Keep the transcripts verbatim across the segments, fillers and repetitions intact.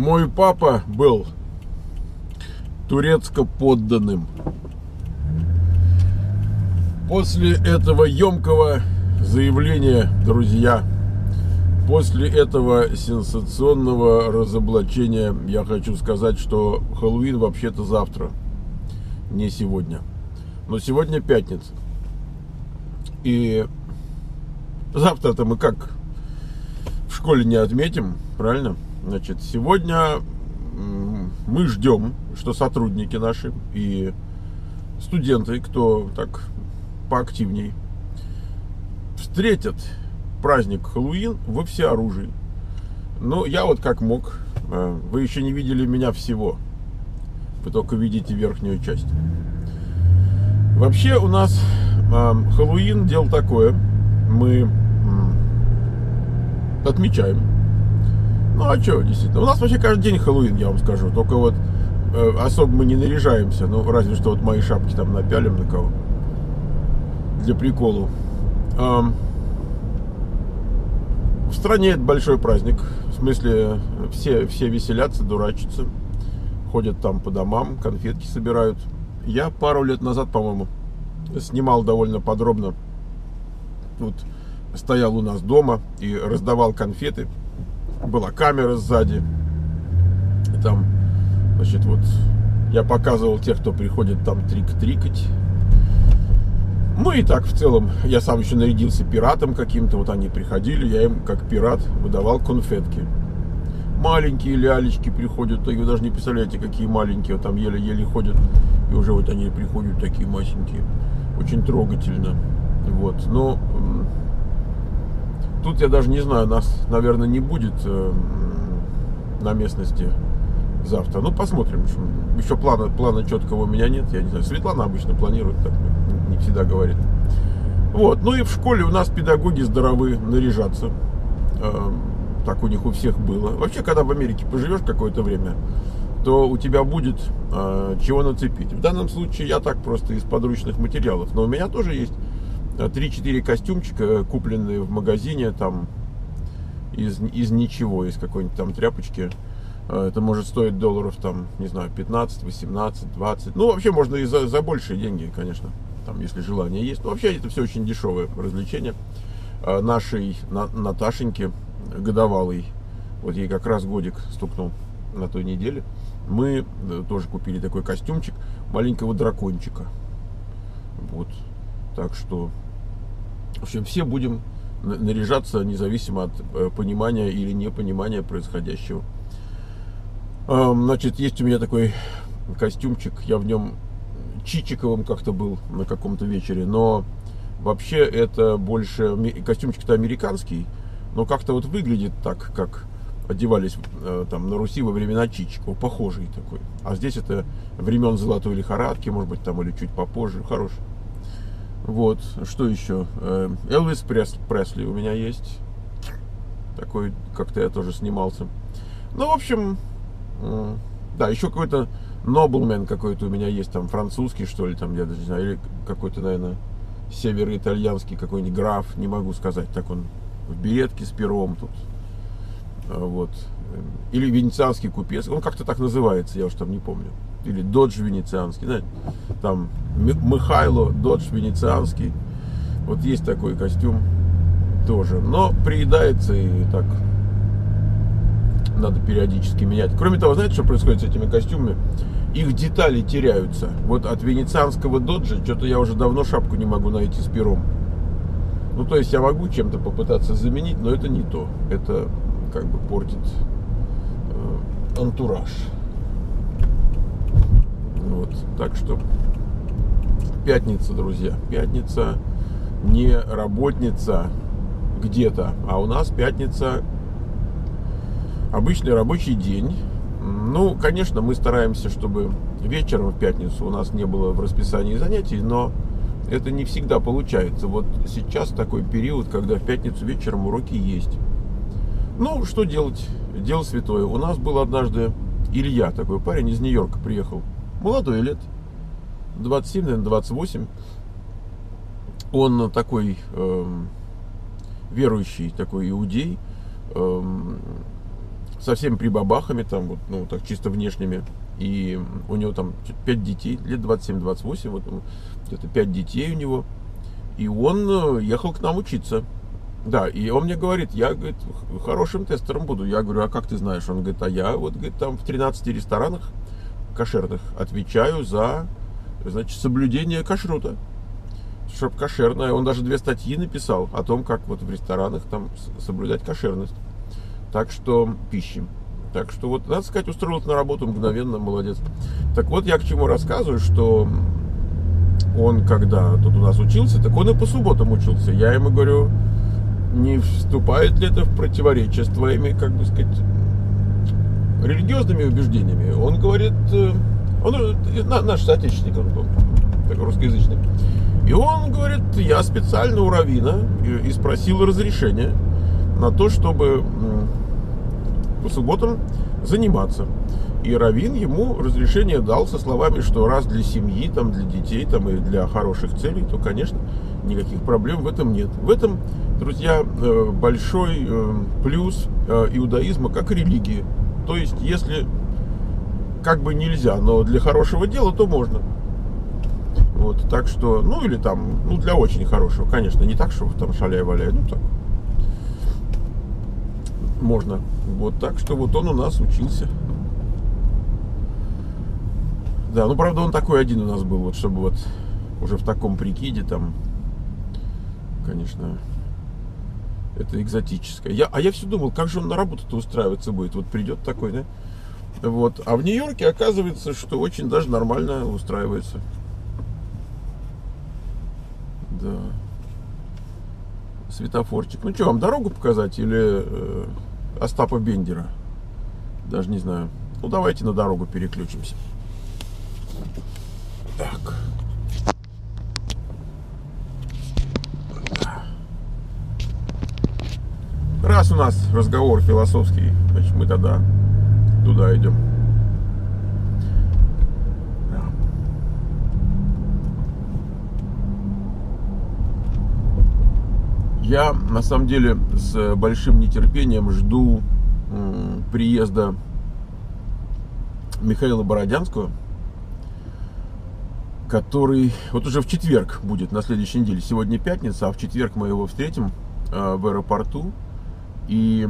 Мой папа был турецко-подданным. После этого емкого заявления, друзья, после этого сенсационного разоблачения, я хочу сказать, что Хэллоуин вообще-то завтра, не сегодня. Но сегодня пятница. И завтра-то мы как в школе не отметим, правильно? Значит, сегодня мы ждем, что сотрудники наши и студенты, кто так поактивней, встретят праздник Хэллоуин во всеоружии. Ну, я вот как мог. Вы еще не видели меня всего. Вы только видите верхнюю часть. Вообще у нас Хэллоуин дело такое. Мы отмечаем. Ну а что, действительно. У нас вообще каждый день Хэллоуин, я вам скажу. Только вот э, особо мы не наряжаемся. Ну, разве что вот мои шапки там напялим на кого. Для приколу. Эм, в стране это большой праздник. В смысле, все, все веселятся, дурачатся. Ходят там по домам, конфетки собирают. Я пару лет назад, по-моему, снимал довольно подробно. Вот стоял у нас дома и раздавал конфеты. Была камера сзади. И там, значит, вот я показывал тех, кто приходит там трик-трикать. Ну и так в целом, я сам еще нарядился пиратом каким-то. Вот они приходили, я им как пират выдавал конфетки. Маленькие лялечки приходят, вы даже не представляете, какие маленькие, вот там еле-еле ходят. И уже вот они приходят такие масенькие. Очень трогательно. Вот, но тут я даже не знаю, нас, наверное, не будет э, на местности завтра. Ну, посмотрим. Еще плана, плана четкого у меня нет. Я не знаю. Светлана обычно планирует, так не всегда говорит. Вот. Ну и в школе у нас педагоги здоровы наряжаться. Э, так у них у всех было. Вообще, когда в Америке поживешь какое-то время, то у тебя будет э, чего нацепить. В данном случае я так просто из подручных материалов. Но у меня тоже есть три-четыре костюмчика, купленные в магазине там из, из ничего, из какой-нибудь там тряпочки. Это может стоить долларов там, не знаю, пятнадцать, восемнадцать, двадцать. Ну, вообще можно и за, за большие деньги, конечно, там, если желание есть. Но вообще это все очень дешевое развлечение. Нашей на, Наташеньке годовалой, вот ей как раз годик стукнул на той неделе, мы тоже купили такой костюмчик маленького дракончика. Вот. Так что, в общем, все будем наряжаться независимо от понимания или непонимания происходящего. Значит, есть у меня такой костюмчик, я в нем чичиковым как-то был на каком-то вечере, но вообще это больше, костюмчик-то американский, но как-то вот выглядит так, как одевались там на Руси во времена Чичикова, похожий такой. А здесь это времен золотой лихорадки, может быть, там или чуть попозже, хороший. Вот, что еще? Элвис Пресли у меня есть. Такой, как-то я тоже снимался. Ну, в общем, да, еще какой-то Nobleman какой-то у меня есть, там, французский, что ли, там, я даже не знаю, или какой-то, наверное, североитальянский какой-нибудь граф, не могу сказать, так он в беретке с пером тут. Вот. Или венецианский купец, он как-то так называется, я уж там не помню. Или Додж венецианский, знаете, там Михайло, Додж венецианский. Вот есть такой костюм тоже. Но приедается и так надо периодически менять. Кроме того, знаете, что происходит с этими костюмами? Их детали теряются. Вот от венецианского Доджа что-то я уже давно шапку не могу найти с пером. Ну, то есть я могу чем-то попытаться заменить, но это не то. Это как бы портит э, антураж. Вот, так что пятница, друзья, пятница не работница где-то, а у нас пятница обычный рабочий день. Ну, конечно, мы стараемся, чтобы вечером в пятницу у нас не было в расписании занятий, но это не всегда получается. Вот сейчас такой период, когда в пятницу вечером уроки есть. Ну, что делать? Дело святое. У нас был однажды Илья, такой парень из Нью-Йорка приехал. Молодой лет, двадцать семь, наверное, двадцать восемь. Он такой э, верующий, такой иудей. Э, со всеми прибабахами, там, вот, ну, так чисто внешними. И у него там пять детей, лет двадцать семь двадцать восемь, вот, где-то пять детей у него. И он ехал к нам учиться. Да, и он мне говорит, я, говорит, хорошим тестером буду. Я говорю, а как ты знаешь? Он говорит, а я вот, говорит, там в тринадцати ресторанах кошерных отвечаю за, значит, соблюдение кашрута. Чтоб кошерное. Он даже две статьи написал о том, как вот в ресторанах там соблюдать кошерность. Так что пищи. Так что вот, надо сказать, устроился на работу мгновенно, молодец. Так вот, я к чему рассказываю, что он, когда тут у нас учился, так он и по субботам учился. Я ему говорю, не вступает ли это в противоречие с твоими, как бы сказать, религиозными убеждениями? Он говорит, он наш соотечественник, он был такой русскоязычный. И он говорит, я специально у раввина и, и спросил разрешения на то, чтобы по субботам заниматься. И раввин ему разрешение дал со словами, что раз для семьи, там, для детей там, и для хороших целей, то, конечно, никаких проблем в этом нет. В этом, друзья, большой плюс иудаизма как религии. То есть, если как бы нельзя, но для хорошего дела, то можно. Вот, так что, ну или там, ну для очень хорошего, конечно, не так, что там шаляй-валяй, ну так. Можно. Вот так что вот он у нас учился. Да, ну правда он такой один у нас был, вот чтобы вот уже в таком прикиде там, конечно, это экзотическое. Я, а я все думал, как же он на работу-то устраиваться будет, вот придет такой, да? Вот, а в Нью-Йорке оказывается, что очень даже нормально устраивается. Да. Светофорчик. Ну что, вам дорогу показать или э, Остапа Бендера? Даже не знаю. Ну давайте на дорогу переключимся. Так. Раз у нас разговор философский, значит мы тогда туда идем. Я, на самом деле, с большим нетерпением жду м, приезда Михаила Бородянского, который вот уже в четверг будет, на следующей неделе. Сегодня пятница, а в четверг мы его встретим э, в аэропорту. И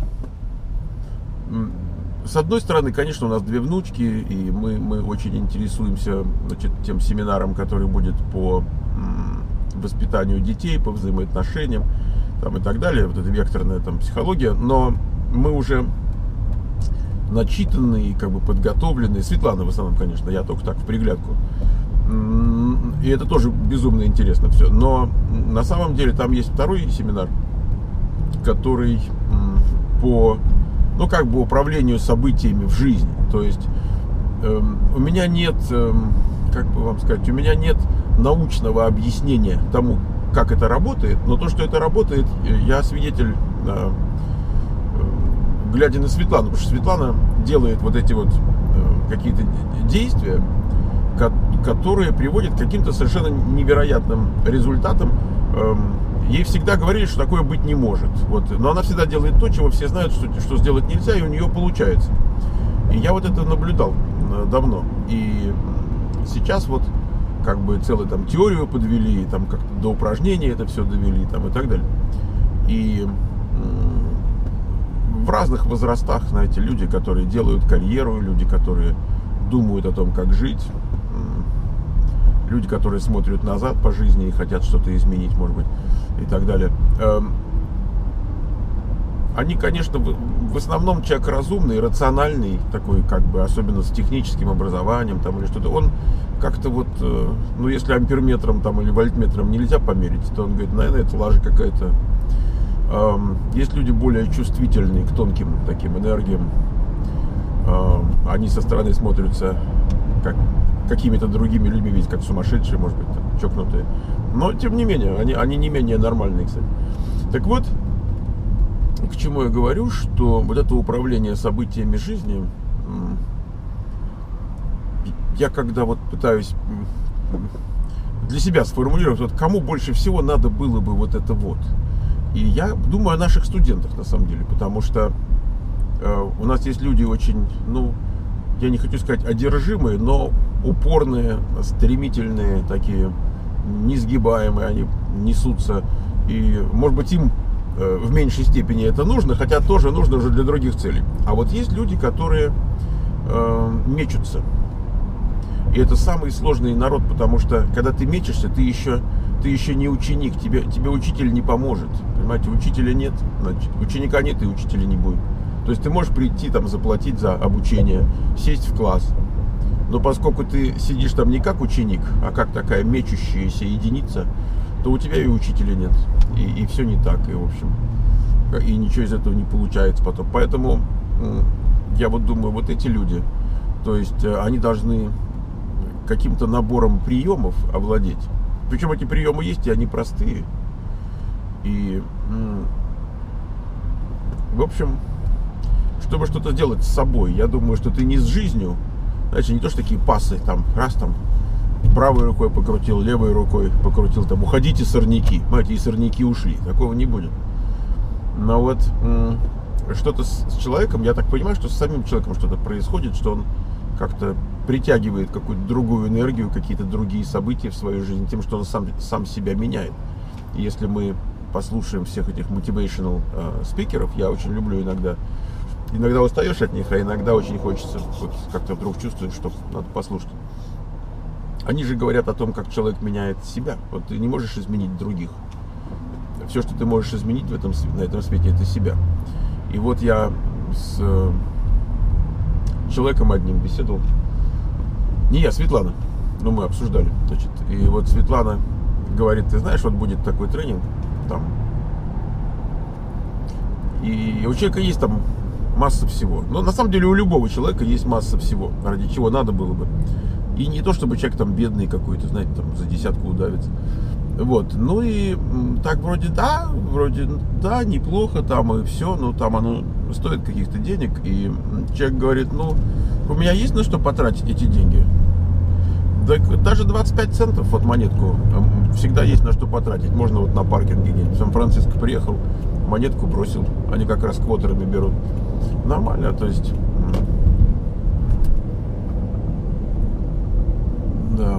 м, с одной стороны, конечно, у нас две внучки, и мы, мы очень интересуемся, значит, тем семинаром, который будет по м, воспитанию детей, по взаимоотношениям там, и так далее, вот эта векторная там психология, но мы уже начитанные, как бы подготовленные, Светлана в основном, конечно, я только так в приглядку, и это тоже безумно интересно все, но на самом деле там есть второй семинар, который по, ну как бы управлению событиями в жизни, то есть э, у меня нет, э, как бы вам сказать, у меня нет научного объяснения тому, как это работает, но то, что это работает, я свидетель, э, э, глядя на Светлану, потому что Светлана делает вот эти вот э, какие-то действия, ко- которые приводят к каким-то совершенно невероятным результатам. Э, ей всегда говорили, что такое быть не может, вот, но она всегда делает то, чего все знают, что, что сделать нельзя, и у нее получается. И я вот это наблюдал э, давно, и сейчас вот как бы целую там теорию подвели, там как-то до упражнений это все довели, там и так далее. И в разных возрастах, знаете, люди, которые делают карьеру, люди, которые думают о том, как жить, люди, которые смотрят назад по жизни и хотят что-то изменить, может быть, и так далее. Они, конечно, в основном человек разумный, рациональный, такой, как бы, особенно с техническим образованием там или что-то, он как-то вот, ну, если амперметром там или вольтметром нельзя померить, то он говорит, наверное, это лажа какая-то. Есть люди более чувствительные к тонким таким энергиям, они со стороны смотрятся как какими-то другими людьми, ведь как сумасшедшие, может быть, там, чокнутые, но, тем не менее, они, они не менее нормальные, кстати. Так вот, к чему я говорю, что вот это управление событиями жизни, я когда вот пытаюсь для себя сформулировать, вот кому больше всего надо было бы вот это вот. И я думаю о наших студентах, на самом деле, потому что у нас есть люди очень, ну, я не хочу сказать одержимые, но упорные, стремительные, такие несгибаемые, они несутся. И, может быть, им в меньшей степени это нужно, хотя тоже нужно уже для других целей. А вот есть люди, которые э, мечутся. И это самый сложный народ, потому что когда ты мечешься, ты еще, ты еще не ученик, тебе, тебе учитель не поможет. Понимаете, учителя нет, значит, ученика нет и учителя не будет. То есть ты можешь прийти, там, заплатить за обучение, сесть в класс. Но поскольку ты сидишь там не как ученик, а как такая мечущаяся единица, то у тебя и учителя нет. И, и все не так. И, в общем, и ничего из этого не получается потом. Поэтому я вот думаю, вот эти люди, то есть они должны каким-то набором приемов овладеть. Причем эти приемы есть, и они простые. И, в общем, чтобы что-то сделать с собой, я думаю, что ты не с жизнью, значит, не то, что такие пассы, там, раз там, правой рукой покрутил, левой рукой покрутил, там, уходите, сорняки. Понимаете, и сорняки ушли. Такого не будет. Но вот что-то с человеком, я так понимаю, что с самим человеком что-то происходит, что он как-то притягивает какую-то другую энергию, какие-то другие события в свою жизнь, тем, что он сам, сам себя меняет. И если мы послушаем всех этих motivational э, спикеров, я очень люблю иногда, иногда устаешь от них, а иногда очень хочется, вот как-то вдруг чувствуешь, что надо послушать. Они же говорят о том, как человек меняет себя. Вот ты не можешь изменить других. Все, что ты можешь изменить в этом, на этом свете, это себя. И вот я с человеком одним беседовал. Не я, Светлана. Но мы обсуждали. Значит, и вот Светлана говорит, ты знаешь, вот будет такой тренинг там. И у человека есть там масса всего. Но на самом деле у любого человека есть масса всего, ради чего надо было бы. И не то, чтобы человек там бедный какой-то, знаете, там за десятку удавится. Вот, ну и так вроде да, вроде да, неплохо там и все, но там оно стоит каких-то денег. И человек говорит, ну, у меня есть на что потратить эти деньги. Да, даже двадцать пять центов вот монетку всегда есть на что потратить. Можно вот на паркинге где-нибудь. В Сан-Франциско приехал, монетку бросил, они как раз квотерами берут. Нормально, то есть... Да.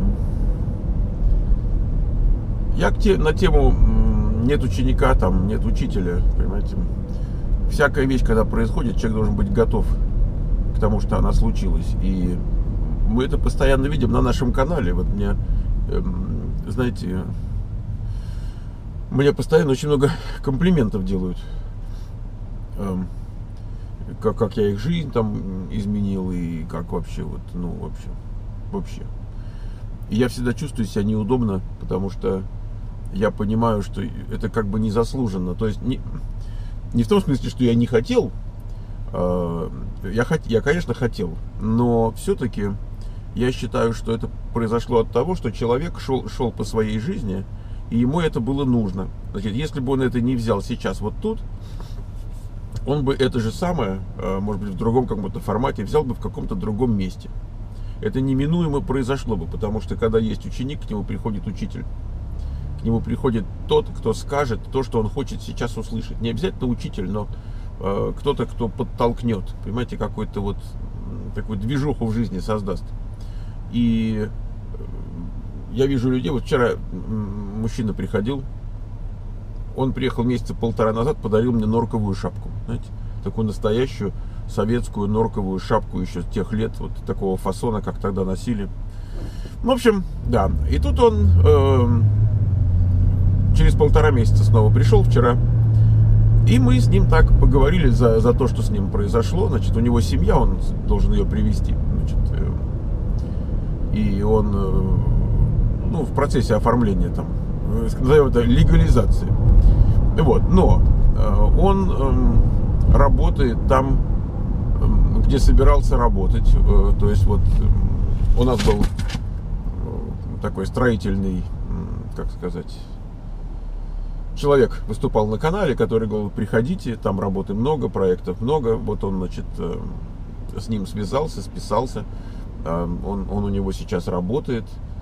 Я к те, на тему нет ученика, там нет учителя, понимаете. Всякая вещь, когда происходит, человек должен быть готов к тому, что она случилась. И мы это постоянно видим на нашем канале. Вот мне, знаете, мне постоянно очень много комплиментов делают. Как, как я их жизнь там изменил и как вообще, вот, ну, вообще, вообще. И я всегда чувствую себя неудобно, потому что я понимаю, что это как бы незаслуженно. То есть не, не в том смысле, что я не хотел, э, я, хот, я, конечно, хотел, но все-таки я считаю, что это произошло от того, что человек шел, шел по своей жизни, и ему это было нужно. Значит, если бы он это не взял сейчас вот тут, он бы это же самое, э, может быть, в другом каком-то формате взял бы в каком-то другом месте. Это неминуемо произошло бы, потому что когда есть ученик, к нему приходит учитель. К нему приходит тот, кто скажет то, что он хочет сейчас услышать. Не обязательно учитель, но э, кто-то, кто подтолкнет, понимаете, какую-то вот такую движуху в жизни создаст. И я вижу людей, вот вчера мужчина приходил, он приехал месяца полтора назад, подарил мне норковую шапку, знаете, такую настоящую советскую норковую шапку еще с тех лет, вот такого фасона, как тогда носили. В общем, да. И тут он э, через полтора месяца снова пришел вчера. И мы с ним так поговорили за, за то, что с ним произошло. Значит, у него семья, он должен ее привезти. Значит, э, и он э, ну, в процессе оформления там, назовем это легализации. Вот. Но э, он э, работает там, где собирался работать. То есть вот у нас был такой строительный, как сказать, человек выступал на канале, который говорил, приходите, там работы много, проектов много. Вот он, значит, с ним связался, списался. Он, он у него сейчас работает.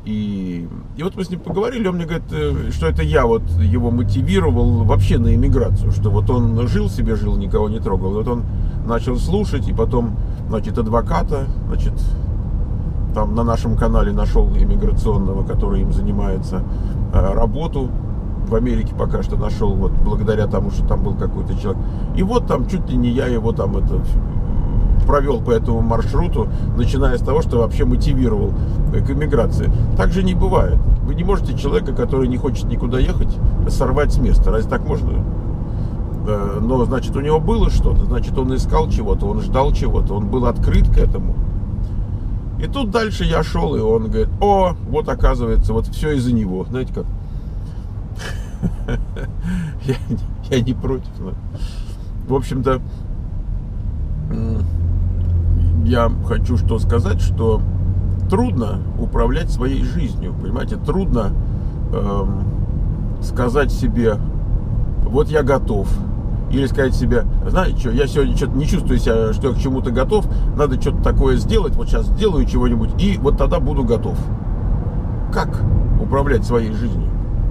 И, и вот мы с ним поговорили, он мне говорит, что это я вот его мотивировал вообще на эмиграцию, что вот он жил себе, жил, никого не трогал. И вот он начал слушать, и потом, значит, адвоката, значит, там на нашем канале нашел иммиграционного, который им занимается, работу в Америке пока что нашел, вот благодаря тому, что там был какой-то человек. И вот там чуть ли не я его там это провел по этому маршруту, начиная с того, что вообще мотивировал к эмиграции. Так же не бывает. Вы не можете человека, который не хочет никуда ехать, сорвать с места. Разве так можно? Но, значит, у него было что-то, значит, он искал чего-то, он ждал чего-то, он был открыт к этому. И тут дальше я шел, и он говорит, о, вот оказывается, вот все из-за него. Знаете как? Я, я не против. Но... В общем-то, я хочу что сказать, что трудно управлять своей жизнью. Понимаете, трудно эм, сказать себе, вот я готов. Или сказать себе, знаете что, я сегодня что-то не чувствую себя, что я к чему-то готов, надо что-то такое сделать, вот сейчас сделаю чего-нибудь, и вот тогда буду готов. Как управлять своей жизнью?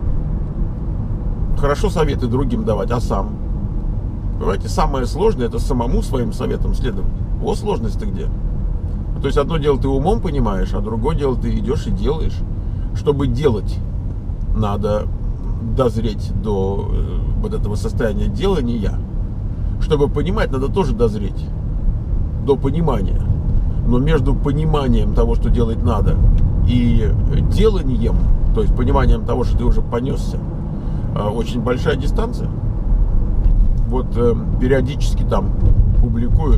Хорошо советы другим давать, а сам? Понимаете, самое сложное — это самому своим советам следовать. Вот сложность-то где? То есть одно дело ты умом понимаешь, а другое дело ты идешь и делаешь. Чтобы делать, надо дозреть до вот этого состояния делания. Чтобы понимать, надо тоже дозреть до понимания. Но между пониманием того, что делать надо, и деланием, то есть пониманием того, что ты уже понесся, очень большая дистанция. Вот периодически там публикуют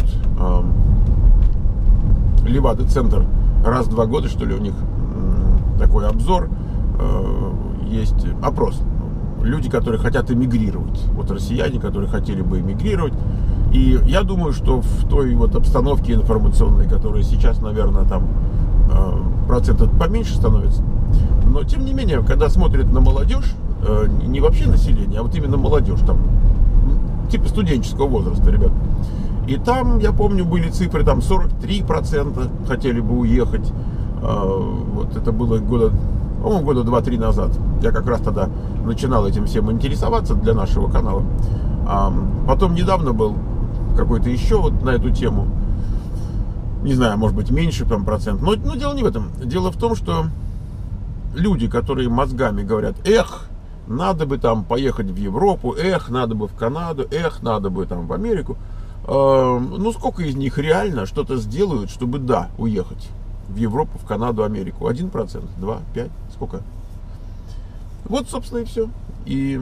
Левада-центр раз в два года, что ли, у них такой обзор, есть опрос. Люди, которые хотят эмигрировать. Вот россияне, которые хотели бы эмигрировать. И я думаю, что в той вот обстановке информационной, которая сейчас, наверное, там процентов поменьше становится. Но, тем не менее, когда смотрят на молодежь, не вообще население, а вот именно молодежь, там, типа студенческого возраста, ребят. И там, я помню, были цифры, там сорок три процента хотели бы уехать. Вот это было года, по-моему, года два-три назад. Я как раз тогда начинал этим всем интересоваться для нашего канала. А потом недавно был какой-то еще вот на эту тему. Не знаю, может быть, меньше там процент. Но, но дело не в этом. Дело в том, что люди, которые мозгами говорят, эх, надо бы там поехать в Европу, эх, надо бы в Канаду, эх, надо бы там в Америку. Э, ну, сколько из них реально что-то сделают, чтобы, да, уехать в Европу, в Канаду, Америку? Один процент, два, пять, сколько? Вот, собственно, и все. И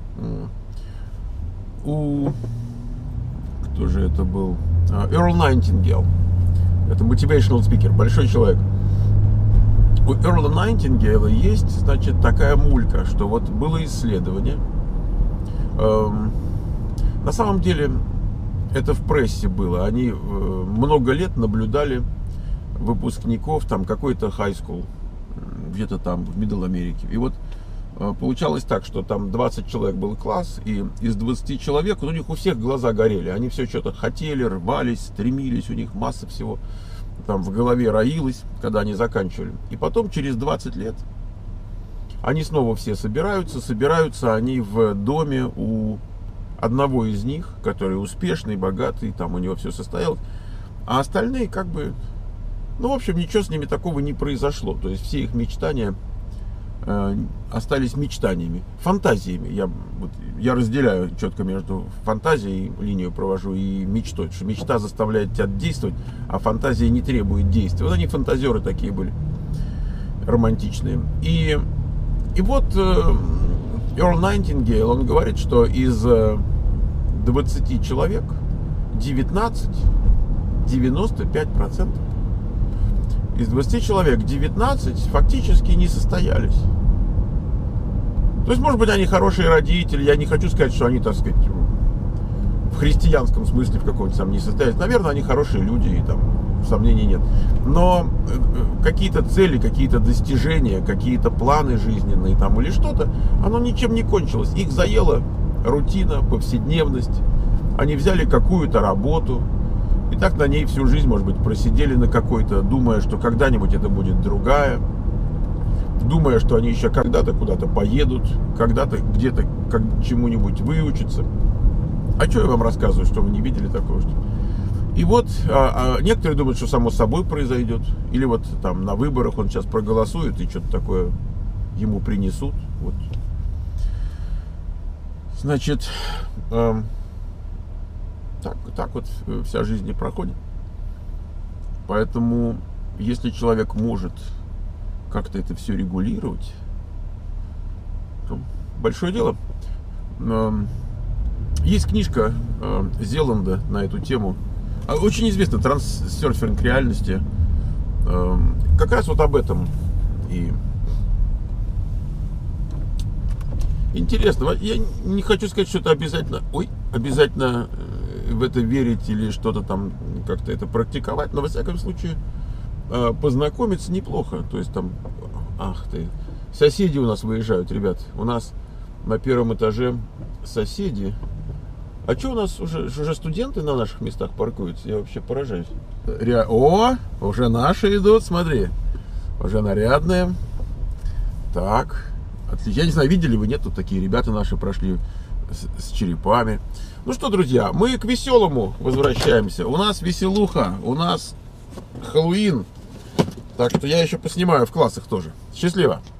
у... Кто же это был? Эрл Найтингейл. Это motivational speaker, большой человек. У Эрла Найтингейла есть, значит, такая мулька, что вот было исследование. Эм, на самом деле, это в прессе было. Они э, много лет наблюдали выпускников там какой-то high school, где-то там в Middle Америке. И вот э, получалось так, что там двадцать человек был класс, и из двадцати человек, ну, у них у всех глаза горели. Они все что-то хотели, рвались, стремились, у них масса всего там в голове роилось, когда они заканчивали. И потом, через двадцать лет, они снова все собираются, собираются они в доме у одного из них, который успешный, богатый, там у него все состоялось, а остальные как бы, ну, в общем, ничего с ними такого не произошло. То есть все их мечтания э, остались мечтаниями, фантазиями. Я, вот, я разделяю четко между фантазией, линию провожу, и мечтой. Потому что мечта заставляет тебя действовать, а фантазия не требует действия. Вот они фантазеры такие были, романтичные. И, и вот э, Эрл Найтингейл, он говорит, что из двадцати человек девятнадцать, девяносто пять процентов из двадцати человек девятнадцать фактически не состоялись. То есть, может быть, они хорошие родители. Я не хочу сказать, что они, так сказать, в христианском смысле в каком-то там не состоялись. Наверное, они хорошие люди, и там сомнений нет. Но какие-то цели, какие-то достижения, какие-то планы жизненные там или что-то, оно ничем не кончилось. Их заела рутина, повседневность. Они взяли какую-то работу, и так на ней всю жизнь, может быть, просидели на какой-то, думая, что когда-нибудь это будет другая. думая, что они еще когда-то куда-то поедут, когда-то где-то как, чему-нибудь выучатся. А что я вам рассказываю, что вы не видели такого? Что... И вот а, а некоторые думают, что само собой произойдет. Или вот там на выборах он сейчас проголосует и что-то такое ему принесут. Вот. Значит, э, так, так вот вся жизнь и проходит. Поэтому, если человек может как-то это все регулировать, то большое дело. Э, есть книжка э, Зеланда на эту тему. Очень известно, «Транссерфинг реальности». Э, как раз вот об этом. И интересно. Я не хочу сказать, что это обязательно, ой, обязательно в это верить или что-то там как-то это практиковать, но во всяком случае познакомиться неплохо. То есть там, ах ты, соседи у нас выезжают, ребят. У нас на первом этаже соседи. А что у нас уже, уже студенты на наших местах паркуются? Я вообще поражаюсь. Ре... О, уже наши идут, смотри. Уже нарядные. Так. Отлично. Я не знаю, видели вы, нет, тут такие ребята наши прошли с, с черепами. Ну что, друзья, мы к веселому возвращаемся. У нас веселуха, у нас Хэллоуин. Так что я еще поснимаю в классах тоже. Счастливо!